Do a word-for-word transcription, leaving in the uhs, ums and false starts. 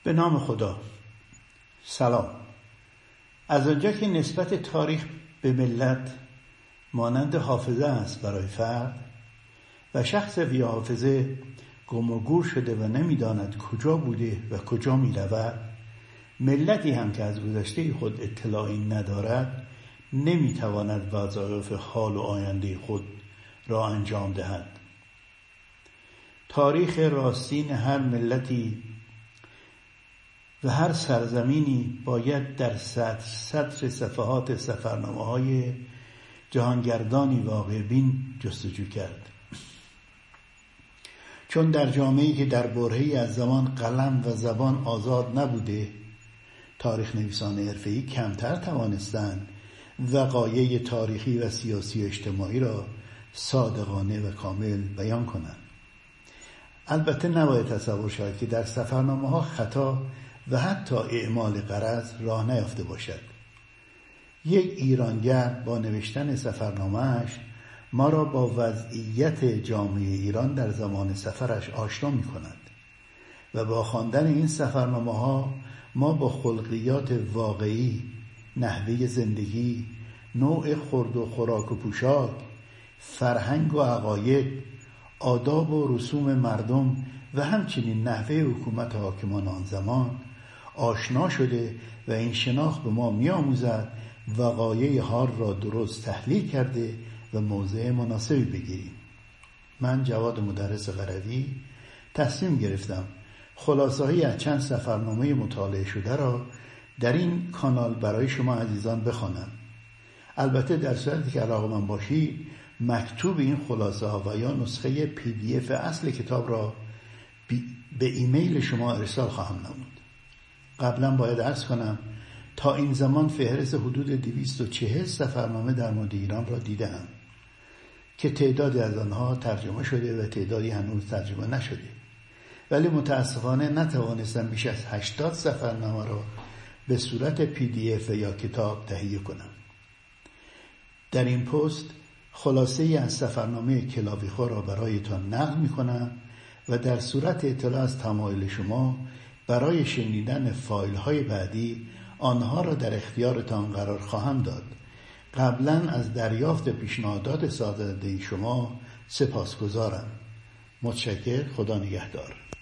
به نام خدا. سلام. از آنجا که نسبت تاریخ به ملت مانند حافظه است برای فرد و شخص بی حافظه گم و گور شده و نمیداند کجا بوده و کجا می رود، ملتی هم که از گذشته خود اطلاعی ندارد نمی تواند وظایف حال و آینده خود را انجام دهد. تاریخ راستین هر ملتی و هر سرزمینی باید در سطر صفحات سفرنامه‌های جهانگردانی واقع بین جستجو کرد. چون در جامعه‌ای که در برهه‌ای از زمان قلم و زبان آزاد نبوده، تاریخ نویسان حرفه‌ای کمتر توانستند وقایع تاریخی و سیاسی و اجتماعی را صادقانه و کامل بیان کنند. البته نباید تصور شود که در سفرنامه‌ها خطا و حتی اعمال غرض راه نیافته باشد. یک ایرانگر با نوشتن سفرنامه‌اش ما را با وضعیت جامعه ایران در زمان سفرش آشنا می کند و با خواندن این سفرنامه‌ها ما با خلقیات واقعی، نحوه زندگی، نوع خورد و خوراک و پوشاک، فرهنگ و عقاید، آداب و رسوم مردم و همچنین نحوه حکومت حاکمان آن زمان آشنا شده و این شناخت به ما می آموزد وقایع حال را درست تحلیل کرده و موضع مناسبی بگیریم. من جواد مدرس قروی تصمیم گرفتم خلاصه‌ای از چند سفرنامه مطالعه شده را در این کانال برای شما عزیزان بخوانم. البته در صورتی که علاقه‌مند باشید مکتوب این خلاصه ها و یا نسخه پی دی اف اصل کتاب را به ایمیل شما ارسال خواهم نمود. قبلا باید عرض کنم تا این زمان فهرست حدود دویست و چهل سفرنامه در مورد ایران را دیدم که تعدادی از آنها ترجمه شده و تعدادی هنوز ترجمه نشده، ولی متاسفانه نتوانستم بیش از هشتاد سفرنامه را به صورت پی دی اف یا کتاب تهیه کنم. در این پست خلاصه ای از سفرنامه کلاویخو را برایتان نقل می کنم و در صورت اطلاع از تمایل شما برای شنیدن فایل های بعدی آنها را در اختیارتان قرار خواهم داد. قبلا از دریافت پیشنهادات سازنده شما سپاسگزارم. متشکر. خدا نگهدار.